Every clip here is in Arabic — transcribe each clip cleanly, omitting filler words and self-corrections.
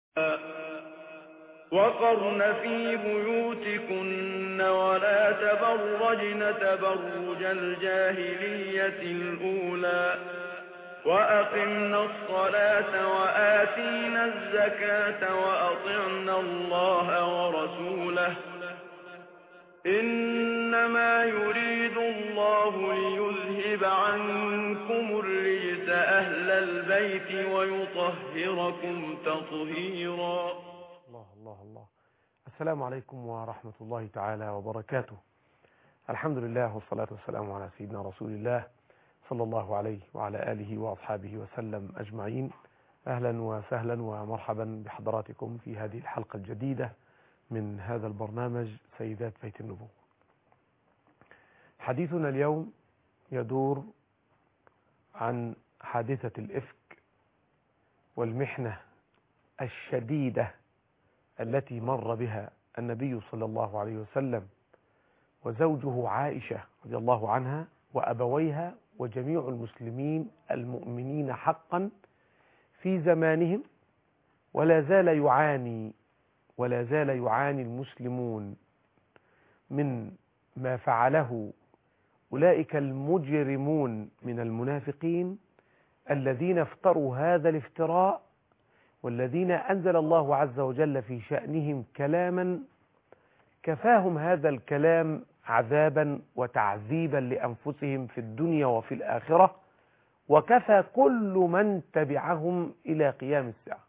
وقرن في بيوتكن ولا تبرجن تبرج الجاهلية الأولى وأقمنا الصلاة وآتينا الزكاة وأطعنا الله ورسوله إنما يريد الله ليذهب عنكم الرجس أهل البيت ويطهركم تطهيرا. الله الله الله. السلام عليكم ورحمة الله تعالى وبركاته. الحمد لله والصلاة والسلام على سيدنا رسول الله صلى الله عليه وعلى آله وأصحابه وسلم أجمعين. أهلا وسهلا ومرحبا بحضراتكم في هذه الحلقة الجديدة من هذا البرنامج سيدات بيت النبوة. حديثنا اليوم يدور عن حادثة الإفك والمحنة الشديدة التي مر بها النبي صلى الله عليه وسلم وزوجه عائشة رضي الله عنها وأبويها وجميع المسلمين المؤمنين حقا في زمانهم، ولا زال يعاني المسلمون من ما فعله أولئك المجرمون من المنافقين الذين افتروا هذا الافتراء، والذين أنزل الله عز وجل في شأنهم كلاما كفاهم هذا الكلام عذابا وتعذيبا لأنفسهم في الدنيا وفي الآخرة، وكفى كل من تبعهم إلى قيام الساعة.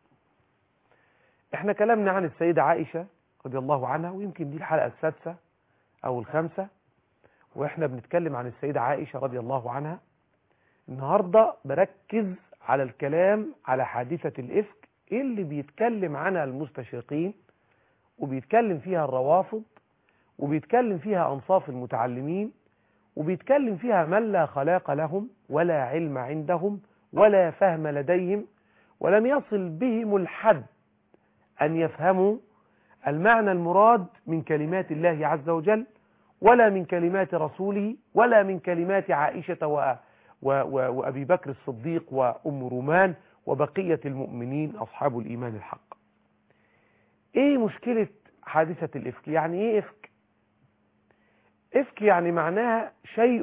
احنا كلامنا عن السيدة عائشة رضي الله عنها، ويمكن دي الحلقة السادسة أو الخامسة واحنا بنتكلم عن السيدة عائشة رضي الله عنها. النهاردة بركز على الكلام على حادثة الإفك اللي بيتكلم عنها المستشرقين، وبيتكلم فيها الروافض، وبيتكلم فيها أنصاف المتعلمين، وبيتكلم فيها من لا خلاق لهم ولا علم عندهم ولا فهم لديهم، ولم يصل بهم الحد أن يفهموا المعنى المراد من كلمات الله عز وجل، ولا من كلمات رسوله، ولا من كلمات عائشة وأبي بكر الصديق وأم رومان وبقية المؤمنين أصحاب الإيمان الحق. إيه مشكلة حادثة الإفك؟ يعني إيه إفك؟ إفك يعني معناها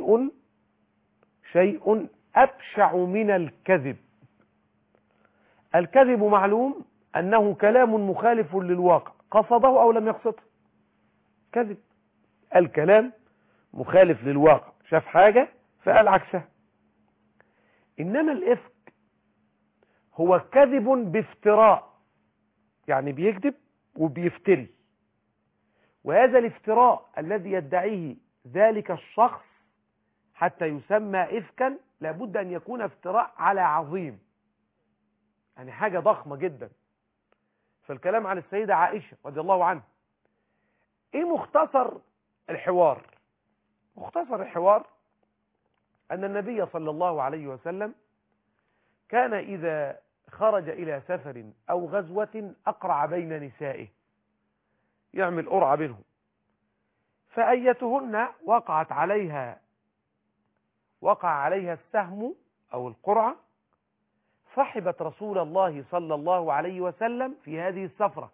شيء أبشع من الكذب. الكذب معلوم أنه كلام مخالف للواقع، قصده أو لم يقصده كذب. الكلام مخالف للواقع، شاف حاجة فقال عكسها. إنما الإفك هو كذب بافتراء، يعني بيكذب وبيفتري، وهذا الافتراء الذي يدعيه ذلك الشخص حتى يسمى إفكا لابد أن يكون افتراء على عظيم، يعني حاجة ضخمة جدا. فالكلام عن السيدة عائشة رضي الله عنها. إيه مختصر الحوار؟ مختصر الحوار أن النبي صلى الله عليه وسلم كان إذا خرج إلى سفر أو غزوة أقرع بين نسائه، يعمل قرعة بينهم، فأيتهن وقع عليها السهم أو القرعة صحبت رسول الله صلى الله عليه وسلم في هذه السفرة.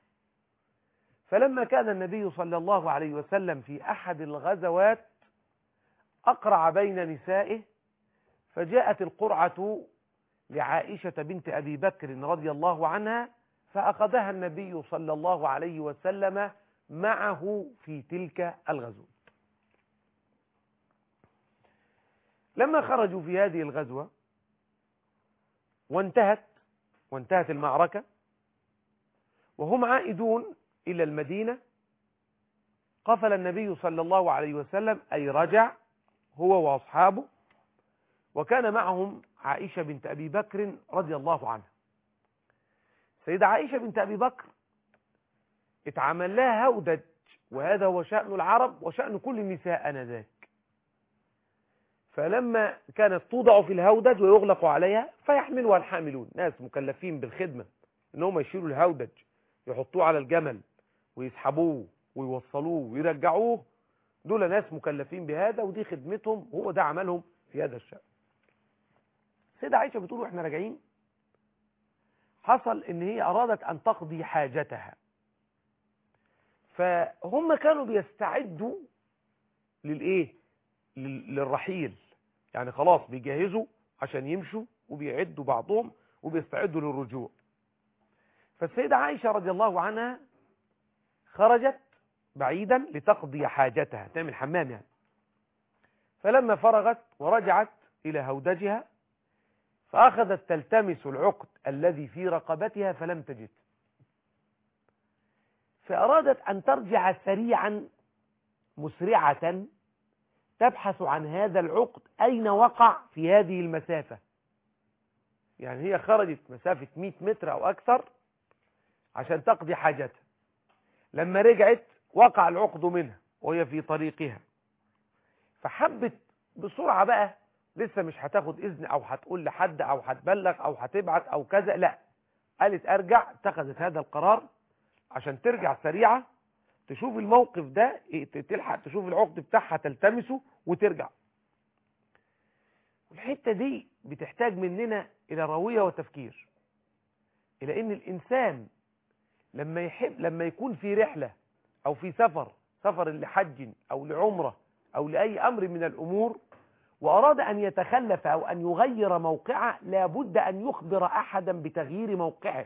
فلما كان النبي صلى الله عليه وسلم في أحد الغزوات أقرع بين نسائه، فجاءت القرعة لعائشة بنت أبي بكر رضي الله عنها، فأخذها النبي صلى الله عليه وسلم معه في تلك الغزوة. لما خرجوا في هذه الغزوة وانتهت المعركة وهم عائدون إلى المدينة، قفل النبي صلى الله عليه وسلم، أي رجع هو وأصحابه، وكان معهم عائشة بنت أبي بكر رضي الله عنها. سيدة عائشة بنت أبي بكر اتعمل لها هودج، وهذا هو شأن العرب وشأن كل النساء آنذاك. فلما كانت توضع في الهودج ويغلق عليها فيحملها الحاملون، ناس مكلفين بالخدمة انهم يشيلوا الهودج، يحطوه على الجمل ويسحبوه ويوصلوه ويرجعوه، دول ناس مكلفين بهذا ودي خدمتهم، هو ده عملهم في هذا الشأن. سيدة عائشة بتقول واحنا راجعين حصل ان هي ارادت ان تقضي حاجتها، فهم كانوا بيستعدوا للايه، للرحيل، يعني خلاص بيجهزوا عشان يمشوا وبيعدوا بعضهم وبيستعدوا للرجوع. فالسيدة عائشة رضي الله عنها خرجت بعيدا لتقضي حاجتها، تعمل حمام يعني. فلما فرغت ورجعت إلى هودجها فأخذت تلتمس العقد الذي في رقبتها فلم تجد، فأرادت أن ترجع سريعا مسرعة تبحث عن هذا العقد أين وقع في هذه المسافة. يعني هي خرجت مسافة 100 متر أو أكثر عشان تقضي حاجتها، لما رجعت وقع العقد منها وهي في طريقها، فحبت بسرعة بقى، لسه مش هتاخد إذن أو هتقول لحد أو هتبلغ أو هتبعت أو كذا، لا، قالت أرجع. اتخذت هذا القرار عشان ترجع سريعة تشوف الموقف ده، تلحق تشوف العقد بتاعها تلتمسه وترجع. الحتة دي بتحتاج مننا إلى روية وتفكير، إلى إن الإنسان لما يكون في رحلة أو في سفر لحج أو لعمرة أو لأي أمر من الأمور، وأراد أن يتخلف أو أن يغير موقعه، لابد أن يخبر أحدا بتغيير موقعه.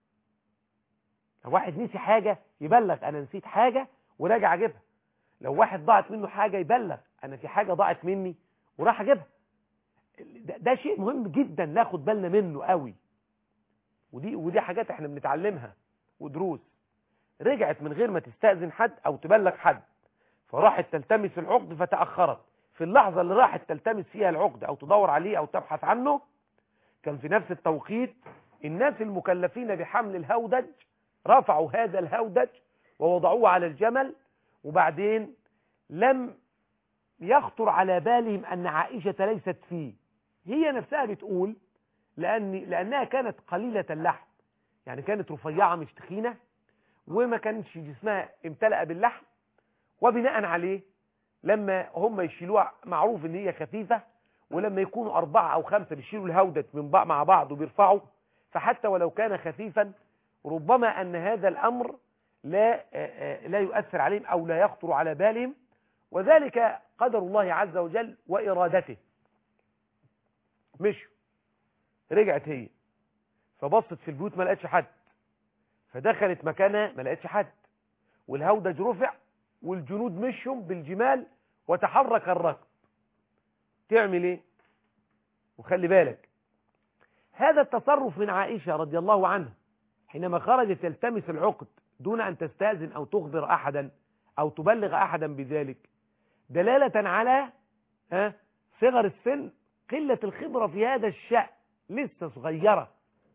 لو واحد نسي حاجة يبلغ أنا نسيت حاجة وراجع أجيبها. لو واحد ضاعت منه حاجة يبلغ أنا في حاجة ضاعت مني وراح أجيبها. ده شيء مهم جدا ناخد بالنا منه قوي، ودي حاجات احنا بنتعلمها ودروس. رجعت من غير ما تستأذن حد أو تبلغ حد، فراحت تلتمس العقد فتأخرت. في اللحظة اللي راحت تلتمس فيها العقد أو تدور عليه أو تبحث عنه، كان في نفس التوقيت الناس المكلفين بحمل الهودج رفعوا هذا الهودج ووضعوه على الجمل، وبعدين لم يخطر على بالهم أن عائشة ليست فيه. هي نفسها بتقول لأنها كانت قليلة اللحم، يعني كانت رفيعة مش تخينة، وما كانش جسمها امتلأ باللحم، وبناء عليه لما هم يشيلوها معروف ان هي خفيفة، ولما يكونوا 4 أو 5 بيشيلوا الهودج من مع بعض وبيرفعوا، فحتى ولو كان خفيفا ربما أن هذا الأمر لا يؤثر عليهم أو لا يخطر على بالهم، وذلك قدر الله عز وجل وإرادته. مشوا. رجعت هي فبصت في البيوت ما لقتش حد، فدخلت مكانها ما لقتش حد، والهودج رفع والجنود مشهم بالجمال وتحرك الركب. تعمل ايه؟ وخلي بالك هذا التصرف من عائشة رضي الله عنها حينما خرجت تلتمس العقد دون أن تستأذن أو تخبر أحدا أو تبلغ أحدا بذلك، دلالة على صغر السن، قلة الخبرة في هذا الشأن، لسه صغيرة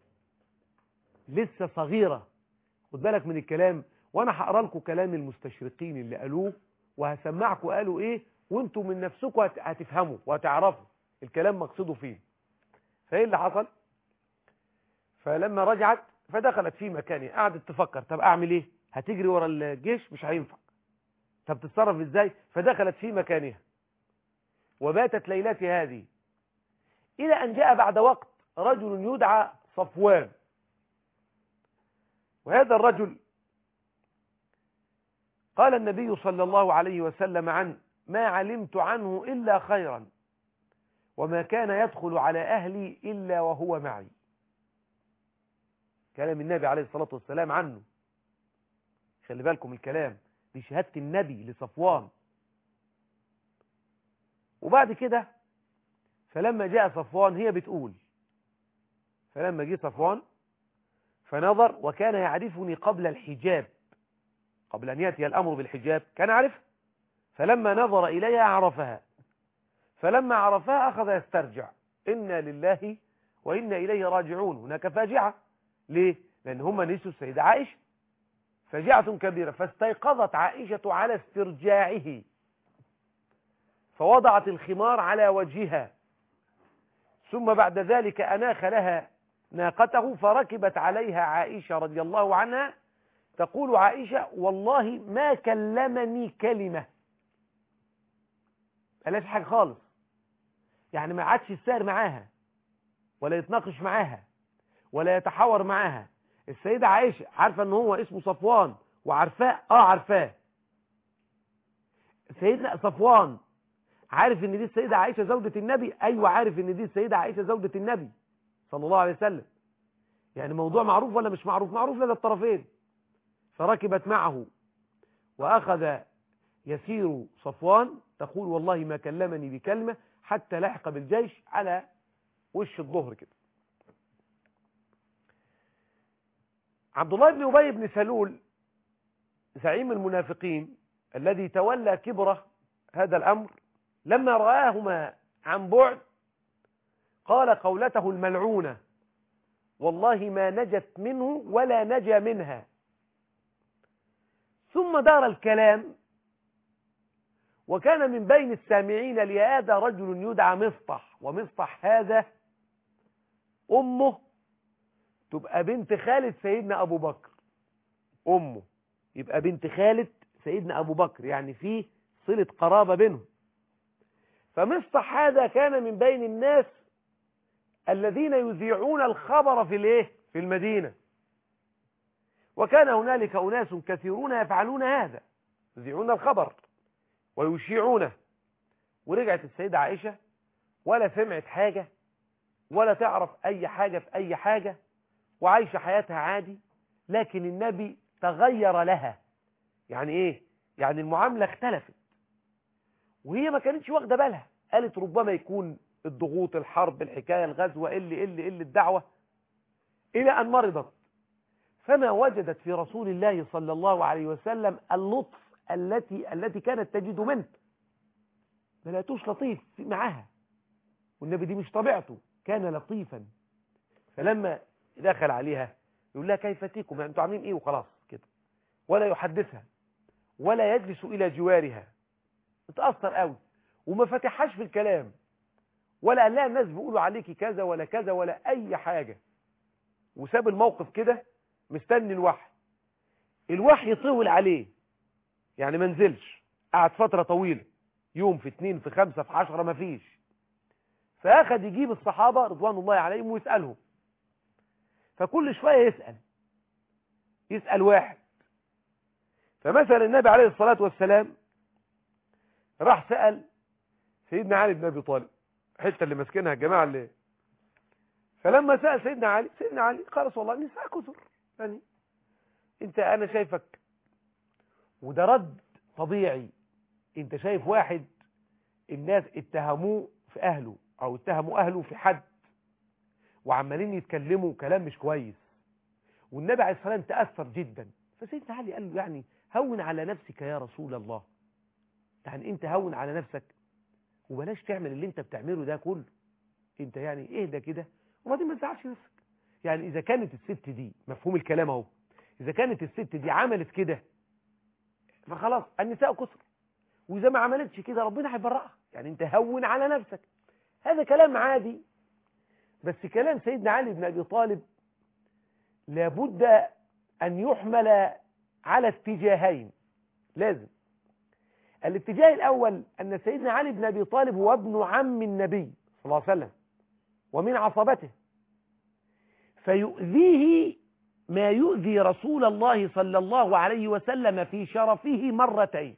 لسه صغيرة. خد بالك من الكلام، وانا هقرا لكم كلام المستشرقين اللي قالوه وهسمعكم قالوا ايه، وانتم من نفسكم هتفهموا وهتعرفوا الكلام مقصده فين. فايه اللي حصل؟ فلما رجعت فدخلت في مكانها، قعدت تفكر طب اعمل ايه؟ هتجري ورا الجيش مش هينفع، طب تتصرف ازاي؟ فدخلت في مكانها وباتت ليلتها هذه، الى ان جاء بعد وقت رجل يدعى صفوان. وهذا الرجل قال النبي صلى الله عليه وسلم عنه: ما علمت عنه إلا خيرا، وما كان يدخل على أهلي إلا وهو معي. كلام النبي عليه الصلاة والسلام عنه، خلي بالكم الكلام دي شهادة النبي لصفوان. وبعد كده فلما جاء صفوان، هي بتقول فلما جاء صفوان فنظر وكان يعرفني قبل الحجاب، قبل أن يأتي الأمر بالحجاب كان عارف، فلما نظر إليها عرفها، فلما عرفها أخذ يسترجع: إنا لله وإنا إليه راجعون. هناك فاجعة. ليه؟ لأن هم نسوا السيدة عائشة، فاجعة كبيرة. فاستيقظت عائشة على استرجاعه، فوضعت الخمار على وجهها، ثم بعد ذلك أناخ لها ناقته فركبت عليها عائشة رضي الله عنها. تقول عائشة: والله ما كلمني كلمة، قالش حاجة خالص، يعني ما عادش يسار معاها ولا يتناقش معاها ولا يتحاور معاها. السيدة عائشة عارفة ان هو اسمه صفوان وعارفاه، عارفاه. سيدنا صفوان عارف ان دي السيدة عائشة زوجة النبي، ايوه عارف ان دي السيدة عائشة زوجة النبي صلى الله عليه وسلم. يعني موضوع معروف ولا مش معروف؟ معروف لدى الطرفين. فركبت معه واخذ يسير صفوان، تقول والله ما كلمني بكلمة حتى لحق بالجيش على وش الظهر كده. عبد الله بن أبي بن سلول زعيم المنافقين الذي تولى كبره هذا الأمر، لما رآهما عن بعد قال قولته الملعونة والله ما نجت منه ولا نجا منها. ثم دار الكلام، وكان من بين السامعين لهذا رجل يدعى مصطح، ومصطح هذا أمه تبقى بنت خالد سيدنا أبو بكر، أمه يبقى بنت خالد سيدنا أبو بكر، يعني فيه صلة قرابة بينهم. فمصطح هذا كان من بين الناس الذين يذيعون الخبر في المدينة، وكان هنالك أناس كثيرون يفعلون هذا، يذيعون الخبر ويشيعونه. ورجعت السيدة عائشة ولا سمعت حاجة ولا تعرف أي حاجة في أي حاجة، وعايشة حياتها عادي. لكن النبي تغير لها. يعني إيه؟ يعني المعاملة اختلفت، وهي ما كانتش واخدة بالها. قالت ربما يكون الضغوط، الحرب، الحكاية، الغزوة، اللي الدعوة، إلى أن مرضت، فما وجدت في رسول الله صلى الله عليه وسلم اللطف التي كانت تجد منه. ما لقيتوش لطيف معها، والنبي دي مش طبيعته، كان لطيفا. فلما دخل عليها يقول لها كيف تيكم، يعني انتوا عاملين ايه، وخلاص كده، ولا يحدثها ولا يجلس الى جوارها. اتأثر قوي وما فتحهاش في الكلام، ولا قال لها الناس بيقولوا عليكي كذا ولا كذا ولا اي حاجة، وساب الموقف كده مستني الوحي طول عليه، يعني ما نزلش، قعد فترة طويلة، يوم في 2 في 5 في 10 ما فيش. فأخذ يجيب الصحابة رضوان الله عليهم ويسألهم، فكل شوية يسأل واحد. فمثلا النبي عليه الصلاة والسلام راح سأل سيدنا علي بن أبي طالب، حتة اللي ماسكينها الجماعة اللي. فلما سأل سيدنا علي قال والله النساء كثر، يعني أنا شايفك، وده رد طبيعي. انت شايف واحد الناس اتهموه في أهله أو اتهموا أهله في حد، وعمالين يتكلموا كلام مش كويس، والنبي عليه الصلاة والسلام تأثر جدا. فسيدنا علي قال له يعني هون على نفسك يا رسول الله، يعني انت هون على نفسك وبلاش تعمل اللي انت بتعمله ده كله، انت يعني اهدى كده وبعدين ما تزعلش نفسك. يعني اذا كانت الست دي، مفهوم الكلام اهو، اذا كانت الست دي عملت كده فخلاص النساء كثر، واذا ما عملتش كده ربنا هيبرئها، يعني انت هون على نفسك. هذا كلام عادي، بس كلام سيدنا علي بن ابي طالب لابد ان يحمل على اتجاهين. لازم الاتجاه الاول ان سيدنا علي بن ابي طالب هو ابن عم النبي صلى الله عليه وسلم ومن عصبته، فيؤذيه ما يؤذي رسول الله صلى الله عليه وسلم في شرفه مرتين.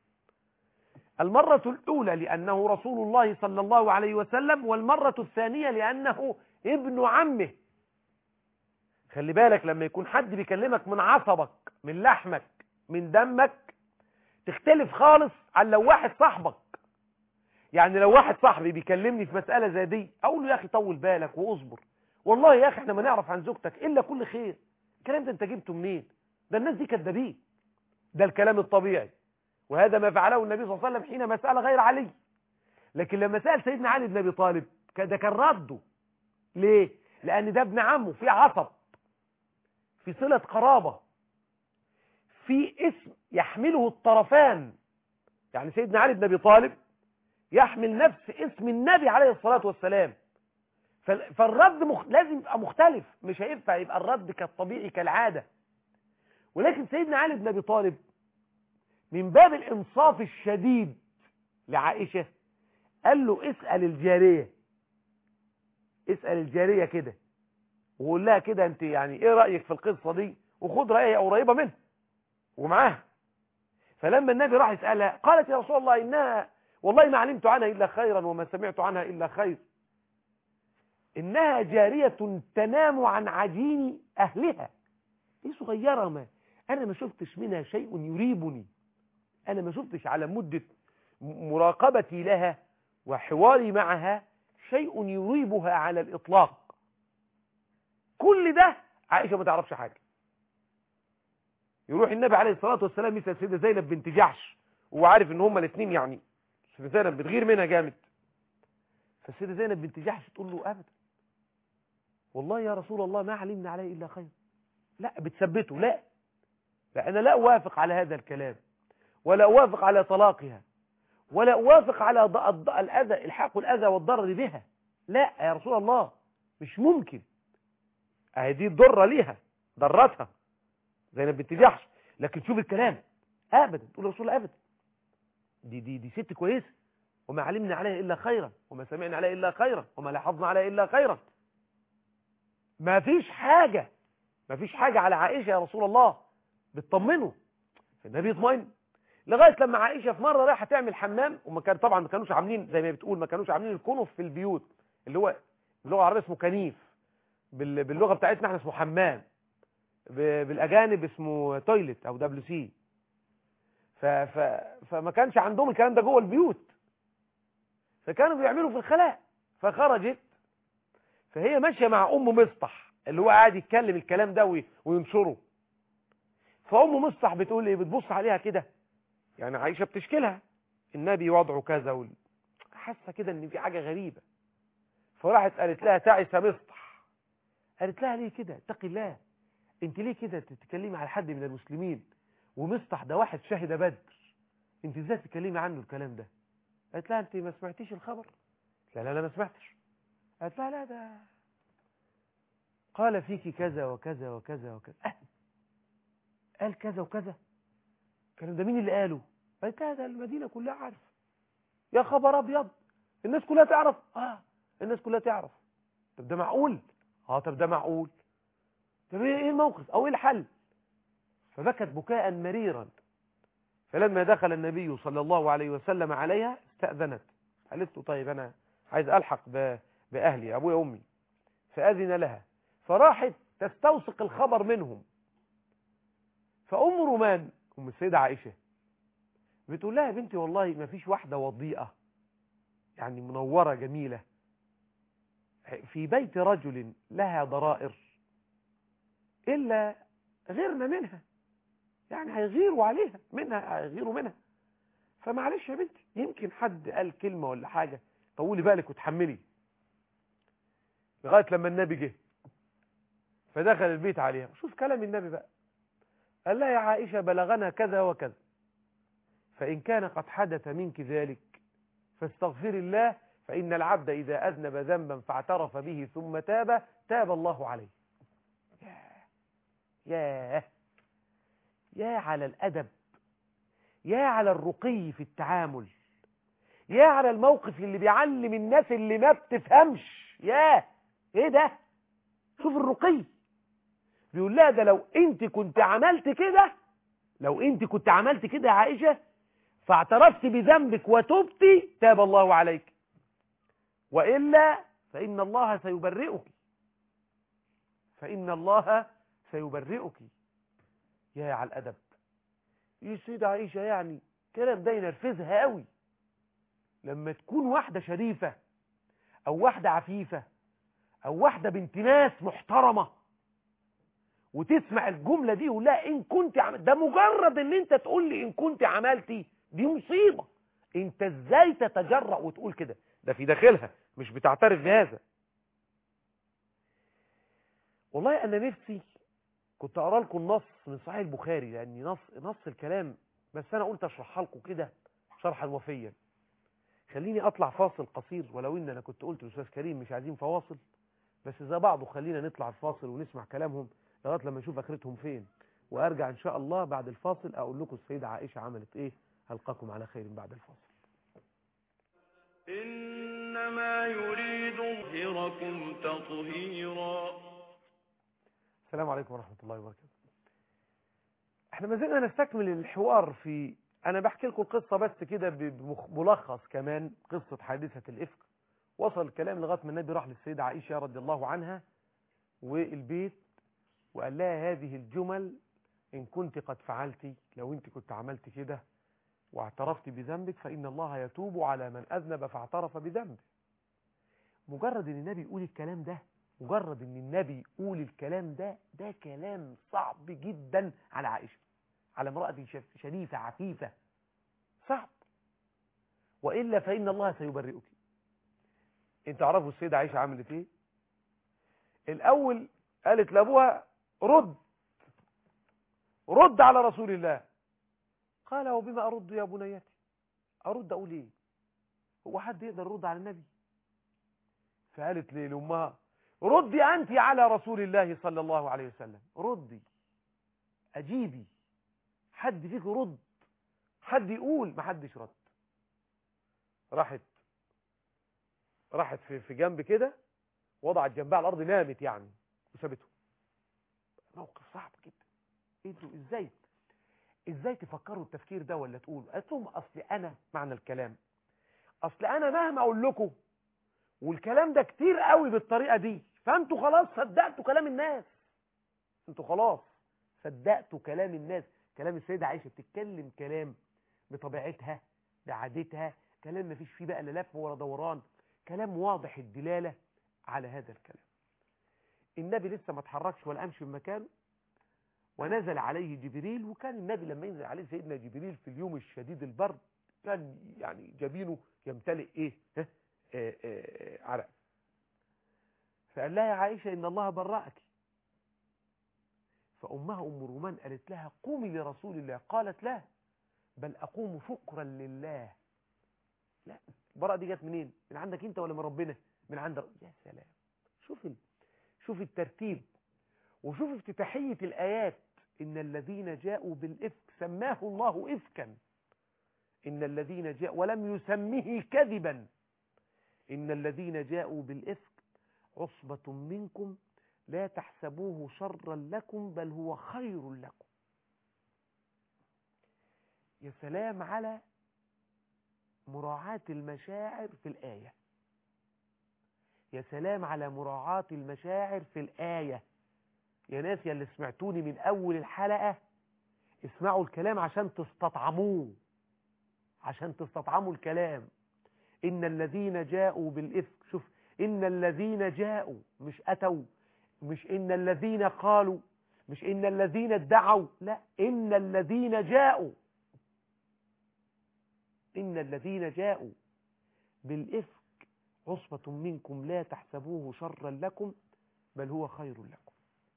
المرة الأولى لأنه رسول الله صلى الله عليه وسلم، والمرة الثانية لأنه ابن عمه. خلي بالك لما يكون حد بيكلمك من عصبك، من لحمك، من دمك، تختلف خالص عن لو واحد صاحبك. يعني لو واحد صاحبي بيكلمني في مسألة زي دي، أقول له يا أخي طول بالك وأصبر، والله يا أخي احنا ما نعرف عن زوجتك إلا كل خير، الكلام ده أنت جبته منين؟ ده الناس دي كدابين. ده الكلام الطبيعي، وهذا ما فعله النبي صلى الله عليه وسلم حينما سأل غير علي. لكن لما سأل سيدنا علي بن أبي طالب ده كان رده. ليه؟ لأن ده ابن عمه، في عصب، في صلة قرابة، في اسم يحمله الطرفان. يعني سيدنا علي بن أبي طالب يحمل نفس اسم النبي عليه الصلاة والسلام، فالرد لازم يبقى مختلف، مش هينفع يبقى الرد كالطبيعي كالعادة. ولكن سيدنا علي بن أبي طالب من باب الإنصاف الشديد لعائشة قال له اسأل الجارية كده، وقول لها كده انت يعني ايه رأيك في القصة دي، وخد رأيها قريبة منها ومعاها. فلما النبي راح يسألها قالت يا رسول الله إنها والله ما علمت عنها إلا خيرا وما سمعت عنها إلا خير، إنها جارية تنام عن عجين أهلها. دي صغيرة، ما أنا ما شفتش منها شيء يريبني، أنا ما شفتش على مدة مراقبتي لها وحواري معها شيء يريبها على الإطلاق. كل ده عائشة ما تعرفش حاجة. يروح النبي عليه الصلاة والسلام مثل السيدة زينب بنت جحش، وعارف ان هما الاثنين يعني السيدة زينب بتغير منها جامد، فالسيدة زينب بنت جحش تقول له ابدا والله يا رسول الله ما علمنا عليه الا خير. لا، بتثبته، لا انا لا اوافق على هذا الكلام، ولا اوافق على طلاقها، ولا اوافق على الاذى، الحاق الاذى والضرر بها. لا يا رسول الله مش ممكن. اهي دي ضره ليها، ضرتها زينب بنت جحش، لكن شوف الكلام ابدا تقول رسول الله ابدا، دي ست كويسه، وما علمنا عليها الا خيرا وما سمعنا عليها الا خيرا وما لاحظنا عليها الا خيرا. ما فيش حاجه على عائشه يا رسول الله بتطمنه. النبي يطمئن لغايه لما عائشه في مره رايحه تعمل حمام، وما كان طبعا ما كانوش عاملين زي ما بتقول، ما كانوش عاملين الكنف في البيوت، اللي هو باللغه العربيه اسمه كنيف، باللغه بتاعتنا احنا اسمه حمام، بالاجانب اسمه تويلت او دبليو سي. فما كانش عندهم الكلام ده جوه البيوت، فكانوا بيعملوا في الخلاء. فخرجت، فهي ماشيه مع ام مصطح اللي هو قاعد يتكلم الكلام ده وينشره. فام مصطح بتقول ايه، بتبص عليها كده، يعني عائشه بتشكلها النبي وضعه كذا، حاسه كده ان في حاجه غريبه. فراحت قالت لها تعس مصطح. قالت لها ليه كده، اتقي الله، انت ليه كده تتكلمي على حد من المسلمين، ومصطح ده واحد شهد بدر، انت ازاي تتكلمي عنه الكلام ده؟ قالت لها انت ما سمعتيش الخبر؟ لا ما سمعتش. قالت لها لا ده قال فيك كذا وكذا وكذا وكذا. قال كذا وكذا، الكلام ده مين اللي قاله؟ قالت لها ده المدينه كلها عارفه. يا خبر ابيض، الناس كلها تعرف؟ الناس كلها تعرف. طب ده معقول؟ طب ده معقول. طب ايه الموقف او ايه الحل؟ فبكت بكاء مريرا. فلما دخل النبي صلى الله عليه وسلم عليها استأذنت، قالت له طيب أنا عايز ألحق بأهلي أبويا وأمي. فأذن لها، فراحت تستوثق الخبر منهم. فأم رومان أم السيدة عائشة بتقول لها يا بنتي والله ما فيش واحدة وضيئة يعني منورة جميلة في بيت رجل لها ضرائر إلا غيرنا منها، يعني هيغيروا عليها منها، هيغيروا منها. فمعلش يا بنتي يمكن حد قال كلمة ولا حاجة، طولي بالك وتحملي. لغاية لما النبي جه فدخل البيت عليها. شوف كلام النبي بقى، قال لها يا عائشة بلغنا كذا وكذا، فإن كان قد حدث منك ذلك فاستغفر الله، فإن العبد إذا أذنب ذنبا فاعترف به ثم تاب الله عليه. يا على الأدب، يا على الرقي في التعامل، يا على الموقف اللي بيعلم الناس اللي ما بتفهمش. ايه ده؟ شوف الرقي. بيقول لها ده لو انت كنت عملت كده يا عائشة فاعترفت بذنبك وتبتي تاب الله عليك، وإلا فإن الله سيبرئك. يا على الأدب. يا سيدة عائشة يعني كلام ده ينرفزها قوي لما تكون واحدة شريفة أو واحدة عفيفة أو واحدة بنت ناس محترمة وتسمع الجملة دي ولا إن كنت ده مجرد إن أنت تقول لي إن كنت عملتي، دي مصيبة. أنت إزاي تتجرأ وتقول كده؟ ده في داخلها مش بتعترف بهذا. والله أنا نفسي كنت أقرأ لكم النص من صحيح البخاري، لأن نص الكلام، بس أنا قلت أشرحها لكم كده شرحا وفيا. خليني أطلع فاصل قصير، ولو إن أنا كنت قلت للأستاذ كريم مش عايزين فواصل، بس إذا بعضه خلينا نطلع الفاصل ونسمع كلامهم لغاية لما نشوف آخرتهم فين، وأرجع إن شاء الله بعد الفاصل أقول لكم السيدة عائشة عملت إيه. ألقاكم على خير بعد الفاصل. إنما يريد يطهركم تطهيرا. السلام عليكم ورحمة الله وبركاته. احنا ما زلنا نستكمل الحوار انا بحكي لكم القصة بس كده بملخص كمان قصة حادثة الإفك. وصل الكلام لغاية ما النبي راح للسيدة عائشة رضي الله عنها والبيت وقال لها هذه الجمل: إن كنت قد فعلت، لو انت كنت عملت كده واعترفت بذنبك فإن الله يتوب على من أذنب فاعترف بذنبه. مجرد ان النبي يقول الكلام ده، مجرد ان النبي يقول الكلام ده، ده كلام صعب جدا على عائشة، على امرأة شريفة عفيفة، صعب. وإلا فإن الله سيبرئك. انت تعرفوا السيدة عائشة عملت ايه؟ الأول قالت لأبوها: رد على رسول الله. قال: وبما أرد يا بنيتي؟ أرد أقول ايه؟ هو حد يقدر يرد على النبي؟ فقالت لأمها: ردي أنت على رسول الله صلى الله عليه وسلم، ردي، أجيبي، حد فيك رد، حد يقول. ما حدش رد. راحت في جنب كده، وضعت جنبها على الأرض، نامت يعني وسابته. موقف صعب جدا. انتوا ازاي تفكروا التفكير ده ولا تقولوا؟ قالت لهم: اصل انا، معنى الكلام، اصل انا مهما اقول لكم والكلام ده كتير قوي بالطريقة دي، فانتوا خلاص صدقتوا كلام الناس. انتوا خلاص صدقتوا كلام الناس. كلام السيدة عائشة بتتكلم كلام بطبيعتها بعادتها، كلام ما فيش فيه بقى لا لف ولا دوران، كلام واضح الدلالة على هذا الكلام. النبي لسه ما اتحركش ولا امشي من مكانه، ونزل عليه جبريل. وكان النبي لما ينزل عليه سيدنا جبريل في اليوم الشديد البرد كان يعني جبينه يمتلئ عرق. فقال لها: يا عائشة إن الله برأك. فأمها أم رومان قالت لها: قومي لرسول الله. قالت: لا، بل أقوم شكرا لله. لا، البراءة دي جت منين؟ من عندك انت ولا من ربنا؟ من عند يا سلام. شوف الترتيب، وشوف افتتاحية الآيات. إن الذين جاءوا بالإفك سماه الله إفكا. إن الذين جاءوا ولم يسمه كذبا. إن الذين جاءوا بالإفك عصبة منكم لا تحسبوه شرا لكم بل هو خير لكم. يا سلام على مراعاة المشاعر في الآية. يا سلام على مراعاة المشاعر في الآية. يا ناس يا اللي سمعتوني من أول الحلقة، اسمعوا الكلام عشان تستطعموه، عشان تستطعموا الكلام. إن الذين جاءوا بالإفك، شوف، إن الذين جاءوا، مش أتوا، مش إن الذين قالوا، مش إن الذين ادعوا، لا، إن الذين جاءوا. إن الذين جاءوا بالإفك عصبة منكم لا تحسبوه شرا لكم بل هو خير لكم.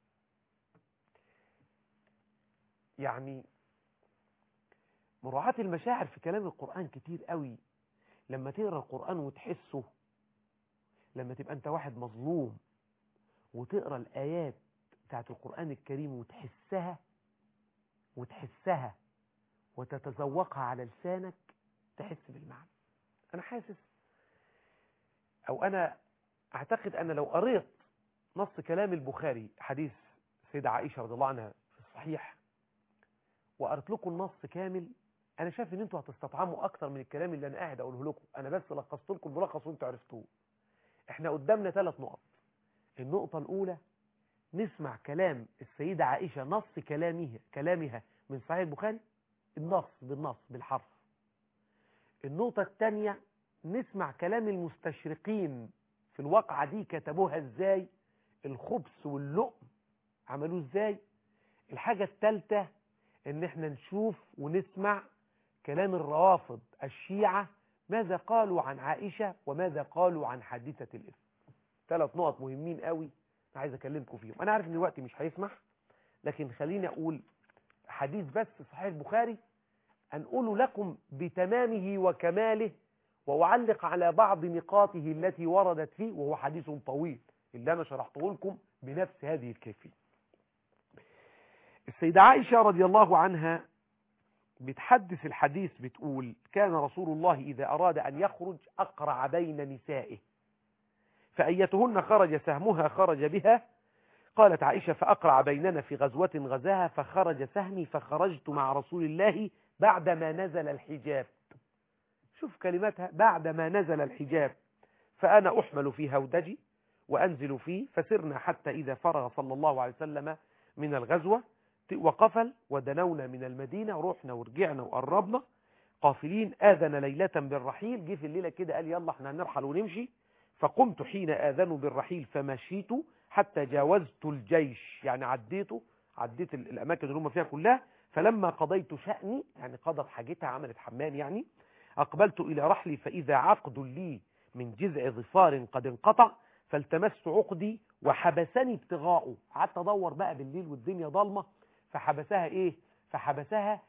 يعني مراعاة المشاعر في كلام القرآن كتير قوي. لما تقرأ القرآن وتحسه، لما تبقى أنت واحد مظلوم وتقرأ الآيات بتاعت القرآن الكريم وتحسها وتتذوقها على لسانك، تحس بالمعنى. أنا حاسس، أو أنا أعتقد أن لو قريت نص كلام البخاري، حديث سيدة عائشة رضي الله عنها في الصحيح، وقرأت لكم النص كامل، أنا شايف أن أنتوا هتستطعموا أكتر من الكلام اللي أنا قاعد أقوله لكم. أنا بس لخصت لكم الملخص وأنتوا عرفتوه. إحنا قدامنا 3 نقط. النقطة الأولى، نسمع كلام السيدة عائشة، نص كلامها من صحيح البخاري، النص بالنص بالحرف. النقطة الثانية، نسمع كلام المستشرقين في الواقعة دي، كتبوها ازاي، الخبث واللؤم عملوه ازاي. الحاجة الثالثة، ان احنا نشوف ونسمع كلام الروافض الشيعة، ماذا قالوا عن عائشة وماذا قالوا عن حادثة الإفك. 3 نقط مهمين قوي أنا عايز أكلمكم فيهم. أنا عارف إن الوقت مش هيسمح، لكن خليني أقول حديث بس صحيح البخاري أنقل لكم بتمامه وكماله، وأعلق على بعض نقاطه التي وردت فيه، وهو حديث طويل اللي أنا شرحته لكم بنفس هذه الكيفية. السيدة عائشة رضي الله عنها بتحدث الحديث، بتقول: كان رسول الله إذا أراد أن يخرج أقرع بين نسائه، فأيتهن خرج سهمها خرج بها. قالت عائشة فأقرع بيننا في غزوة غزاها فخرج سهمي فخرجت مع رسول الله بعدما نزل الحجاب. شوف كلماتها، بعدما نزل الحجاب، فأنا أحمل في هودجي وأنزل فيه، فسرنا حتى إذا فرغ صلى الله عليه وسلم من الغزوة وقفل ودنونا من المدينة، رحنا ورجعنا وقربنا قافلين. آذن ليلة بالرحيل، جه في الليلة كده قال يلا احنا هنرحل ونمشي. فقمت حين آذنوا بالرحيل فمشيت حتى جاوزت الجيش، يعني عديت الأماكن اللي هم فيها كلها. فلما قضيت شأني، يعني قضت حاجتها، عملت حمام يعني، أقبلت إلى رحلي فإذا عقد لي من جذع ظفار قد انقطع، فالتمست عقدي وحبسني ابتغاؤه. قعدت أدور بقى بالليل والدنيا ضلمة، فحبسها إيه؟ فحبسها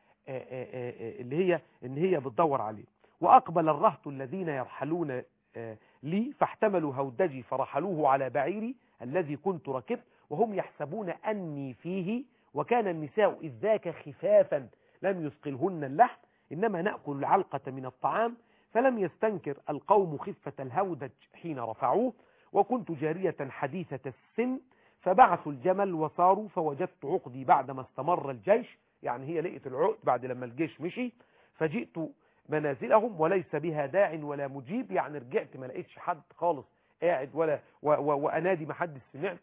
اللي هي إن هي بتدور عليه. وأقبل الرهط الذين يرحلون لي فاحتملوا هودجي فرحلوه على بعيري الذي كنت ركبت، وهم يحسبون أني فيه. وكان النساء إذ ذاك خفافا لم يثقلهن اللحم، إنما نأكل العلقة من الطعام. فلم يستنكر القوم خفة الهودج حين رفعوه، وكنت جارية حديثة السن. فبعثوا الجمل وصاروا، فوجدت عقدي بعدما استمر الجيش، يعني هي لقيت العقد بعد لما الجيش مشي. فجئت منازلهم وليس بها داع ولا مجيب، يعني رجعت ما لقيتش حد خالص قاعد ولا وأنادي ما حد سمعت.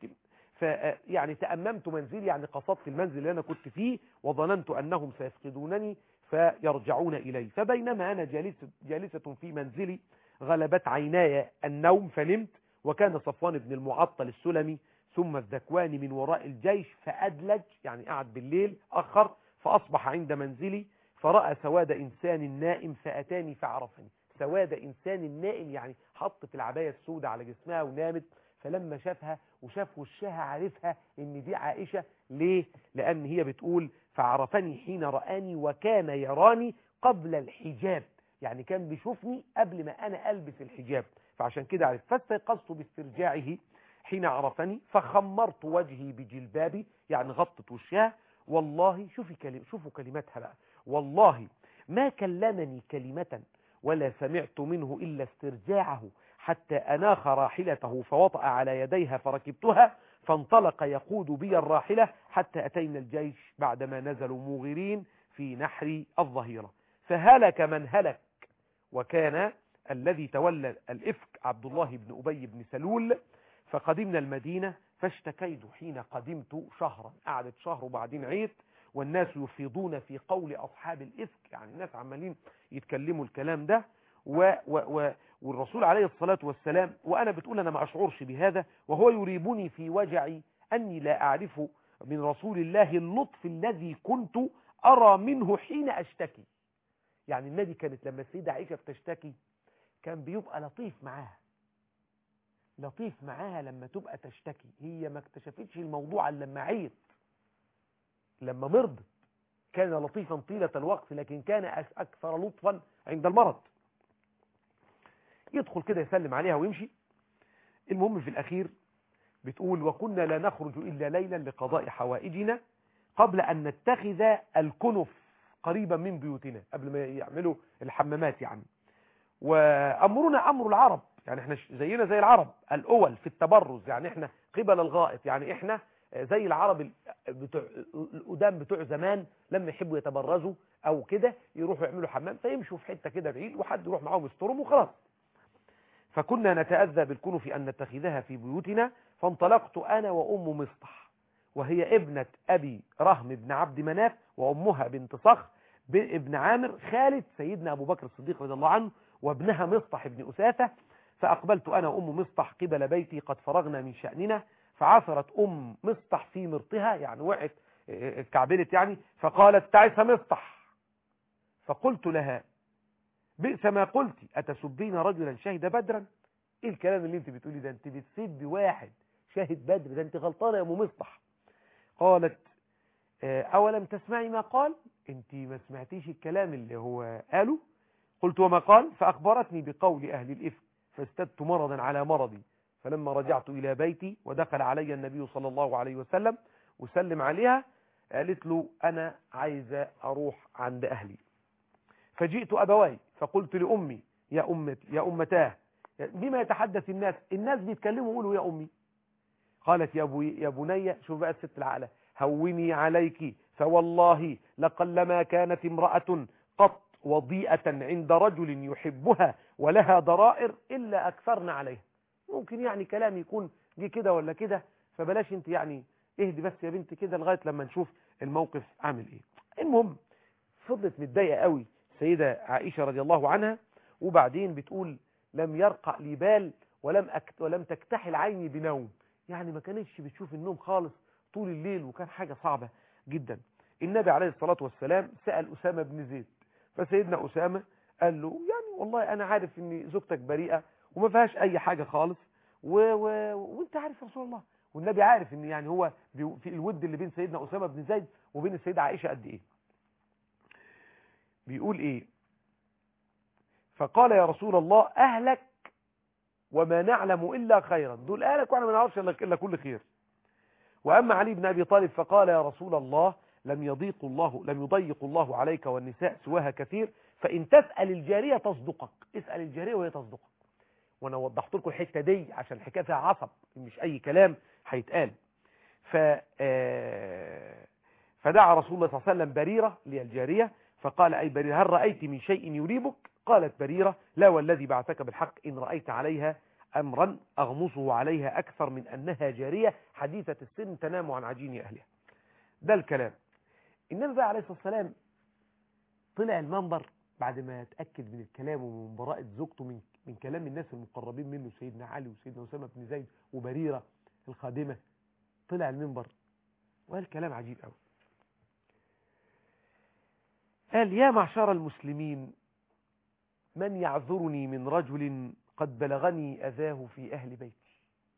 يعني تأممت منزلي، يعني قصدت المنزل اللي أنا كنت فيه، وظننت أنهم سيفقدونني فيرجعون إلي. فبينما أنا جالسة في منزلي غلبت عيناي النوم فنمت، وكان صفوان بن المعطل السلمي ثم الذكوان من وراء الجيش فأدلج، يعني قعد بالليل أخر، فأصبح عند منزلي فرأى سواد إنسان نائم فأتاني فعرفني. سواد إنسان نائم يعني حطت العباية السوداء على جسمها ونامت، فلما شافها وشاف وشها عرفها ان دي عائشة. ليه؟ لأن هي بتقول فعرفني حين رآني وكان يراني قبل الحجاب، يعني كان بيشوفني قبل ما أنا ألبس الحجاب، فعشان كده عرف. فاستيقظت باسترجاعه حين عرفني فخمرت وجهي بجلبابي، يعني غطت وشها. والله شوفوا كلماتها بقى، والله ما كلمني كلمة ولا سمعت منه إلا استرجاعه، حتى أناخ راحلته فوطأ على يديها فركبتها، فانطلق يقود بي الراحلة حتى أتينا الجيش بعدما نزلوا مغيرين في نحر الظهيرة. فهلك من هلك، وكان الذي تولى الإفك عبد الله بن أبي بن سلول. فقدمنا المدينة فاشتكيت حين قدمت شهرا، قعدت شهر وبعدين عيت، والناس يفيضون في قول أصحاب الإفك، يعني الناس عمالين يتكلموا الكلام ده. والرسول عليه الصلاة والسلام، وأنا بتقول أنا ما أشعرش بهذا، وهو يريبني في وجعي أني لا أعرف من رسول الله اللطف الذي كنت أرى منه حين أشتكي. يعني النبي كانت لما السيدة عائشة بتشتكي كان بيبقى لطيف معاها لما تبقى تشتكي. هي ما اكتشفتش الموضوع إلا لما عيت، لما مرضت كان لطيفا طيلة الوقت، لكن كان أكثر لطفا عند المرض. يدخل كده يسلم عليها ويمشي. المهم في الأخير بتقول وكنا لا نخرج إلا ليلا لقضاء حوائجنا قبل أن نتخذ الكنف قريبا من بيوتنا، قبل ما يعملوا الحمامات يعني. وأمرنا أمر العرب، يعني احنا زينا زي العرب، الأول في التبرز، يعني احنا قبل الغائط، يعني احنا زي العرب القدام بتوع زمان لما يحبوا يتبرزوا او كده يروحوا يعملوا حمام فيمشوا في حته كده بعيد وحد يروح معاهم يسترهم وخلاص. فكنا نتأذى بالكنف أن نتخذها في بيوتنا. فانطلقت أنا وأم مصطح، وهي ابنة أبي رهم بن عبد مناف، وأمها بنت صخر ابن عامر خالد سيدنا أبو بكر الصديق رضي الله عنه، وابنها مصطح بن أسافة. فأقبلت أنا وأم مصطح قبل بيتي قد فرغنا من شأننا، فعثرت أم مصطح في مرطها، يعني وقعت كعبلت يعني، فقالت تعس مصطح. فقلت لها بئس ما قلت، أتسبين رجلا شهد بدرا؟ ايه الكلام اللي انت بتقولي ده؟ انت بتسب واحد شاهد بدر، ده انت غلطانه يا ام مصطح. قالت أولم تسمعي ما قال؟ انت ما سمعتيش الكلام اللي هو قاله؟ قلت وما قال؟ فأخبرتني بقول أهل الإفك فازددت مرضا على مرضي. فلما رجعت إلى بيتي ودخل علي النبي صلى الله عليه وسلم وسلم عليها، قالت له أنا عايزة أروح عند أهلي. فجئت أبواي فقلت لأمي يا أمتاه بما يتحدث الناس بيتكلموا يقولوا يا أمي. قالت يا بني، شوف بقى الست العاقلة، هوني عليك فوالله لقلما كانت امرأة قط وضيئة عند رجل يحبها ولها ضرائر إلا أكثرنا عليها. ممكن يعني كلام يكون دي كده ولا كده، فبلاش انت يعني اهدي بس يا بنت كده لغاية لما نشوف الموقف عامل ايه. المهم فضلت متضايقة قوي سيدة عائشة رضي الله عنها، وبعدين بتقول لم يرقع لي بال ولم تكتحل عيني بنوم، يعني ما كانتش بتشوف النوم خالص طول الليل، وكان حاجة صعبة جدا. النبي عليه الصلاة والسلام سأل أسامة بن زيد، فسيدنا أسامة قال له يعني والله أنا عارف ان زوجتك بريئة وما فيهاش أي حاجة خالص وانت عارف رسول الله، والنبي عارف ان يعني هو في الود اللي بين سيدنا أسامة بن زيد وبين السيدة عائشة قد ايه. بيقول ايه؟ فقال يا رسول الله أهلك وما نعلم إلا خيرا، دول أهلك وأنا ما نعرفش إلا كل خير. وأما علي بن أبي طالب فقال يا رسول الله لم يضيق الله عليك والنساء سواها كثير، فإن تسأل الجارية تصدقك، اسأل الجارية وهي تصدقك. وأنا وضحت لكم الحتة دي عشان الحكاية فيها عصب، مش أي كلام هيتقال. فدعا رسول الله صلى الله عليه وسلم بريرة للجارية، فقال أي بريرة هل رأيت من شيء يريبك؟ قالت بريرة لا والذي بعثك بالحق إن رأيت عليها أمرا أغمصه عليها أكثر من أنها جارية حديثة السن تنام عن عجين أهلها. ده الكلام. النبي بقى عليه الصلاة والسلام طلع المنبر بعد ما يتأكد من الكلام ومن براءة زوجته من كلام الناس المقربين منه، سيدنا علي وسيدنا أسامة بن زيد وبريرة الخادمة. طلع المنبر وقال كلام عجيب قوي. قال يا معشر المسلمين من يعذرني من رجل قد بلغني أذاه في أهل بيتي.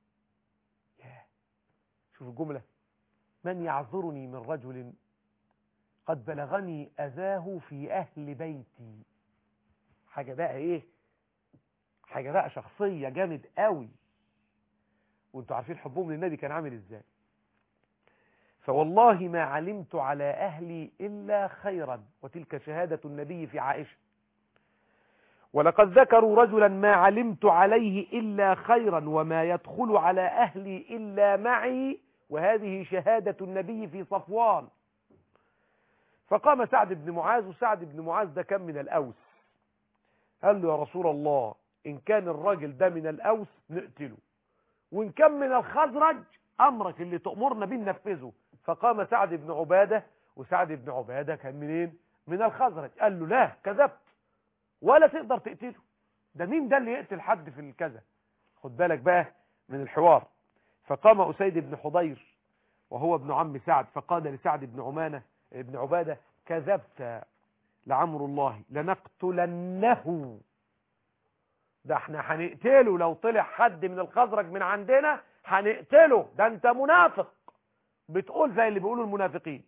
شوف الجملة، من يعذرني من رجل قد بلغني أذاه في أهل بيتي. حاجة بقى ايه، حاجة بقى شخصية جامد قوي، وانتوا عارفين حبهم للنبي كان عامل ازاي. فوالله ما علمت على أهلي إلا خيرا، وتلك شهادة النبي في عائشة. ولقد ذكروا رجلا ما علمت عليه إلا خيرا وما يدخل على أهلي إلا معي، وهذه شهادة النبي في صفوان. فقام سعد بن معاذ، وسعد بن معاذ ده كان من الأوس، قال له يا رسول الله إن كان الراجل ده من الأوس نقتله، وإن كان من الخزرج أمرك اللي تأمرنا بيه ننفذه. فقام سعد بن عبادة، وسعد بن عبادة كان منين؟ من الخزرج. قال له لا كذبت، ولا تقدر تقتله، ده مين ده اللي يقتل حد في الكذا؟ خد بالك بقى من الحوار. فقام أسيد بن حضير وهو ابن عم سعد فقال لسعد بن عبادة كذبت لعمر الله لنقتلنه، ده احنا هنقتله لو طلع حد من الخزرج من عندنا هنقتله، ده انت منافق، بتقول زي اللي بيقولوا المنافقين.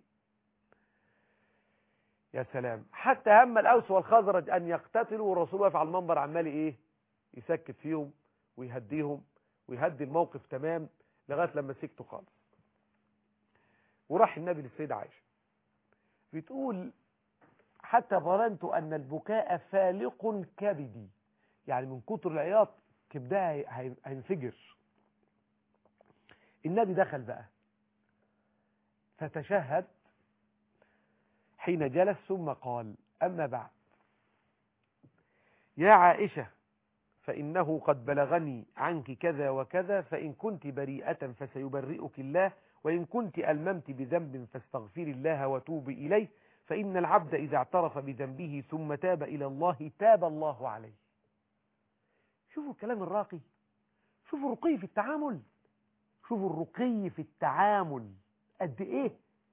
يا سلام، حتى هم الأوس والخزرج أن يقتتلوا، والرسول واقف على المنبر عمال إيه يسكت فيهم ويهديهم ويهدي الموقف تمام لغاية لما سكتوا خالص. وراح النبي للسيدة عائشة بتقول حتى ظننت أن البكاء فالق كبدي، يعني من كتر العياط كبدها هينفجر. النبي دخل بقى فتشهد حين جلس ثم قال أما بعد يا عائشة فإنه قد بلغني عنك كذا وكذا، فإن كنت بريئة فسيبرئك الله، وإن كنت ألممت بذنب فاستغفري الله وتوبي إليه، فإن العبد إذا اعترف بذنبه ثم تاب إلى الله تاب الله عليه. شوفوا الكلام الراقي، شوفوا الرقي في التعامل، شوفوا الرقي في التعامل قد إيه.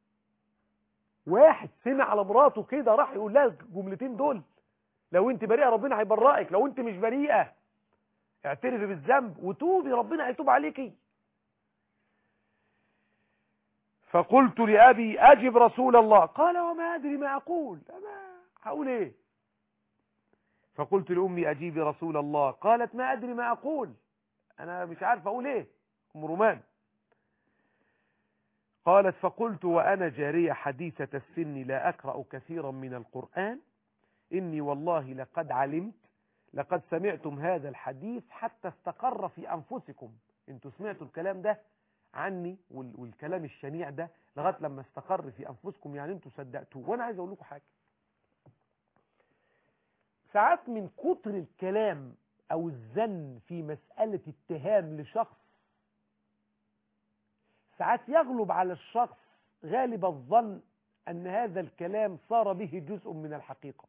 واحد سمع على مراته كده راح يقول لها الجملتين دول، لو انت بريئة ربنا هيبرئك، لو انت مش بريئة اعترفي بالذنب وتوبي ربنا هيتوب عليكي. فقلت لأبي أجب رسول الله، قال وما أدري ما أقول، أنا هقول إيه؟ فقلت لأمي أجيبي رسول الله، قالت ما أدري ما أقول، أنا مش عارف أقول إيه. أم رومان قالت فقلت وأنا جارية حديثة السن لا أقرأ كثيرا من القرآن، إني والله لقد علمت لقد سمعتم هذا الحديث حتى استقر في أنفسكم، انتوا سمعتوا الكلام ده عني والكلام الشنيع ده لغايه لما استقر في انفسكم، يعني انتوا صدقتوه. وانا عايز اقول لكم حاجه، ساعات من كتر الكلام او الظن في مساله اتهام لشخص، ساعات يغلب على الشخص غالب الظن ان هذا الكلام صار به جزء من الحقيقه.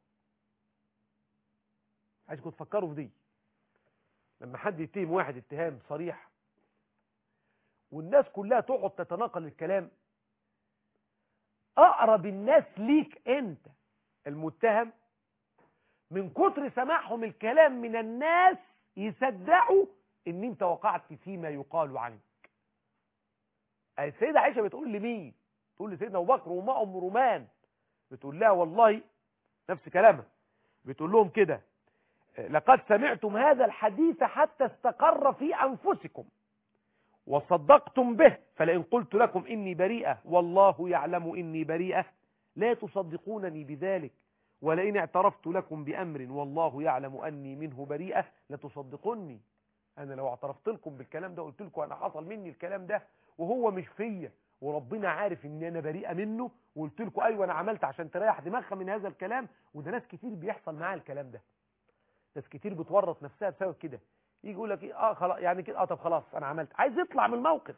عايزكم تفكروا في دي. لما حد يتهم واحد اتهام صريح والناس كلها تقعد تتناقل الكلام، اقرب الناس ليك انت المتهم من كتر سماعهم الكلام من الناس يصدقوا ان انت وقعت فيما يقال عنك. السيدة عائشة بتقول لمين؟ تقول لسيدنا ابو بكر وام رومان، بتقول لها والله نفس كلامها، بتقول لهم كده: لقد سمعتم هذا الحديث حتى استقر في انفسكم وصدقتم به، فلئن قلت لكم إني بريئة والله يعلم إني بريئة لا تصدقونني بذلك، ولئن اعترفت لكم بأمر والله يعلم أني منه بريئة لتصدقوني. أنا لو اعترفت لكم بالكلام ده، قلت لكم أنا حصل مني الكلام ده وهو مش فيا وربنا عارف إن أنا بريئة منه، وقلت لكم أيوة أنا عملت، عشان تريح دماغها من هذا الكلام. وده ناس كتير بيحصل معاها الكلام ده، ناس كتير بتورط نفسها بسبب كده. يجي يقول لك ايه، خلاص يعني كده، طب خلاص انا عملت، عايز يطلع من الموقف.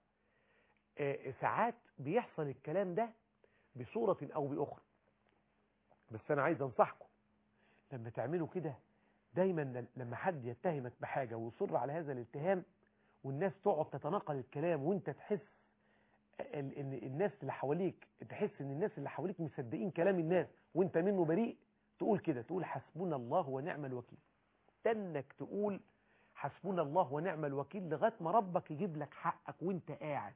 ساعات بيحصل الكلام ده بصورة او باخرى. بس انا عايز انصحكم لما تعملوا كده دايما، لما حد يتهمك بحاجة ويصر على هذا الاتهام والناس تقعد تتناقل الكلام وانت تحس ان الناس اللي حواليك، تحس ان الناس اللي حواليك مصدقين كلام الناس وانت منه بريء، تقول كده، تقول حسبنا الله ونعم الوكيل. تنك تقول حسبنا الله ونعم الوكيل لغايه ما ربك يجيب لك حقك وانت قاعد.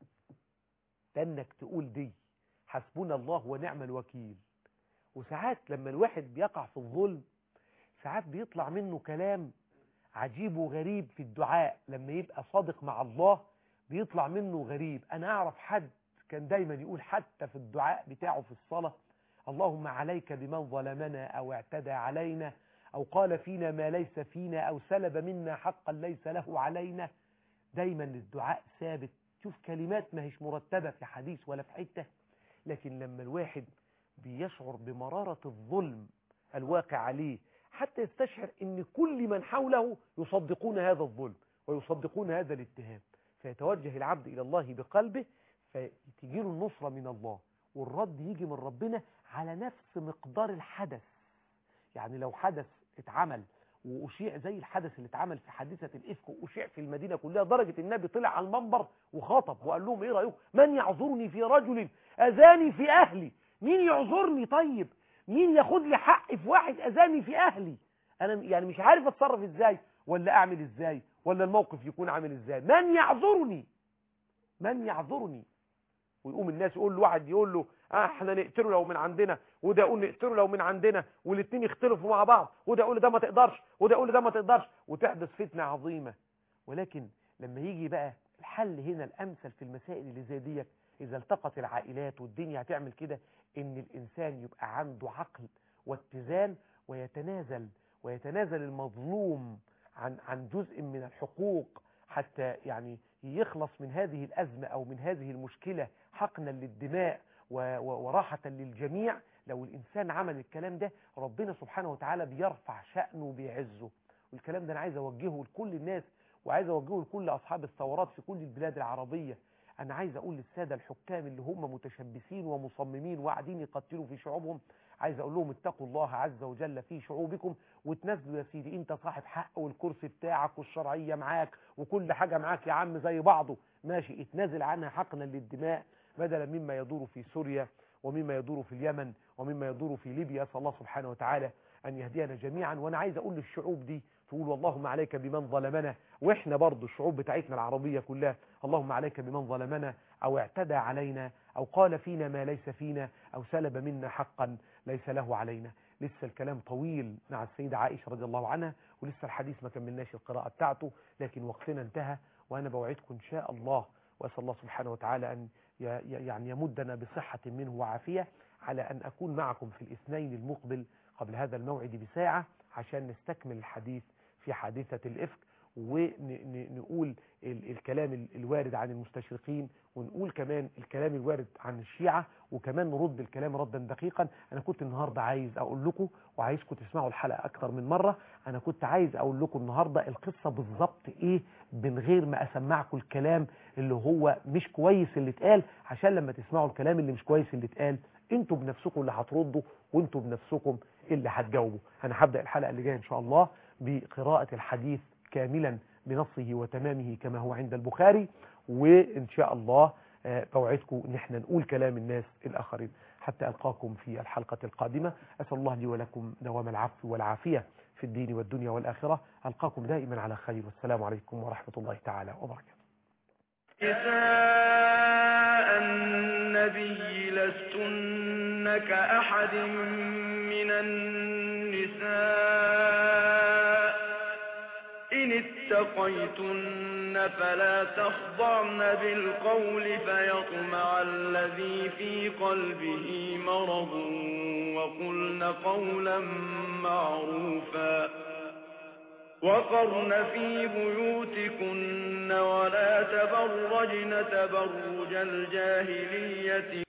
تنك تقول دي حسبنا الله ونعم الوكيل. وساعات لما الواحد بيقع في الظلم ساعات بيطلع منه كلام عجيب وغريب في الدعاء، لما يبقى صادق مع الله بيطلع منه غريب. انا اعرف حد كان دايما يقول حتى في الدعاء بتاعه في الصلاة: اللهم عليك بمن ظلمنا او اعتدى علينا او قال فينا ما ليس فينا او سلب منا حقا ليس له علينا. دايما الدعاء ثابت. شوف كلمات ما هيش مرتبة في حديث ولا في حتة، لكن لما الواحد بيشعر بمرارة الظلم الواقع عليه حتى يستشعر ان كل من حوله يصدقون هذا الظلم ويصدقون هذا الاتهام، فيتوجه العبد الى الله بقلبه، فتجيله النصرة من الله والرد يجي من ربنا على نفس مقدار الحدث. يعني لو حدث اتعمل وأشيع زي الحدث اللي اتعمل في حادثة الإفك وأشيع في المدينة كلها، درجة النبي طلع على المنبر وخاطب وقال لهم ايه رأيكم؟ من يعذرني في رجل أذاني في أهلي؟ مين يعذرني؟ طيب مين ياخد لي حق في واحد أذاني في أهلي؟ أنا يعني مش عارف أتصرف إزاي ولا أعمل إزاي ولا الموقف يكون عامل إزاي. من يعذرني؟ من يعذرني؟ ويقوم الناس يقول له، واحد يقول له احنا نقتله لو من عندنا، وده يقول نقتله لو من عندنا، والاثنين يختلفوا مع بعض، وده يقول ده ما تقدرش وده يقول ده ما تقدرش، وتحدث فتنة عظيمة. ولكن لما يجي بقى الحل هنا الامثل في المسائل اللي زي ديت، اذا التقت العائلات والدنيا هتعمل كده، ان الانسان يبقى عنده عقل واتزان ويتنازل المظلوم عن جزء من الحقوق حتى يعني يخلص من هذه الأزمة أو من هذه المشكلة حقنا للدماء وراحة للجميع. لو الإنسان عمل الكلام ده ربنا سبحانه وتعالى بيرفع شأنه وبيعزه. والكلام ده أنا عايز أوجهه لكل الناس، وعايز أوجهه لكل أصحاب الثورات في كل البلاد العربية. أنا عايز أقول للسادة الحكام اللي هم متشبثين ومصممين وقاعدين يقتلوا في شعوبهم، عايز أقول لهم اتقوا الله عز وجل في شعوبكم وتنزلوا يا سيدي. انت صاحب حق والكرسي بتاعك والشرعية معاك وكل حاجة معاك يا عم زي بعضه، ماشي، اتنازل عنها حقنا للدماء بدلا مما يدور في سوريا ومما يدور في اليمن ومما يدور في ليبيا. أسأل الله سبحانه وتعالى أن يهدينا جميعا. وأنا عايز أقول للشعوب دي تقول اللهم عليك بمن ظلمنا، وإحنا برضو الشعوب بتاعتنا العربية كلها اللهم عليك بمن ظلمنا أو اعتدى علينا أو قال فينا ما ليس فينا أو سلب منا حقا ليس له علينا. لسه الكلام طويل مع السيدة عائشة رضي الله عنها، ولسه الحديث ما كملناش القراءة بتاعته، لكن وقتنا انتهى. وأنا بوعدكم إن شاء الله، وأسأل الله سبحانه وتعالى أن يعني يمدنا بصحة منه وعافية على أن أكون معكم في الاثنين المقبل قبل هذا الموعد بساعة عشان نستكمل الحديث في حادثة الإفك. ونقول الكلام الوارد عن المستشرقين، ونقول كمان الكلام الوارد عن الشيعة، وكمان نرد الكلام ردا دقيقا. أنا كنت النهاردة عايز أقول لكم، وعايزكم تسمعوا الحلقة أكتر من مرة، أنا كنت عايز أقول لكم النهاردة القصة بالظبط إيه، من غير ما أسمعكم الكلام اللي هو مش كويس اللي اتقال، عشان لما تسمعوا الكلام اللي مش كويس اللي اتقال انتوا بنفسكم اللي هتردوا، وانتوا بنفسكم اللي هتجاوبوا. أنا هبدأ الحلقة اللي جاية إن شاء الله بقراءة الحديث كاملا بنصه وتمامه كما هو عند البخاري، وإن شاء الله بوعدكم ان احنا نقول كلام الناس الآخرين. حتى ألقاكم في الحلقة القادمة، أسأل الله لي ولكم دوام العفو والعافية في الدين والدنيا والآخرة. ألقاكم دائما على خير، والسلام عليكم ورحمة الله تعالى وبركاته. نساء النبي لستن كأحد من النساء إن اتقيتن فلا تخضعن بالقول فيطمع الذي في قلبه مرض وقلن قولا معروفا وقرن في بيوتكن ولا تبرجن تبرج الجاهلية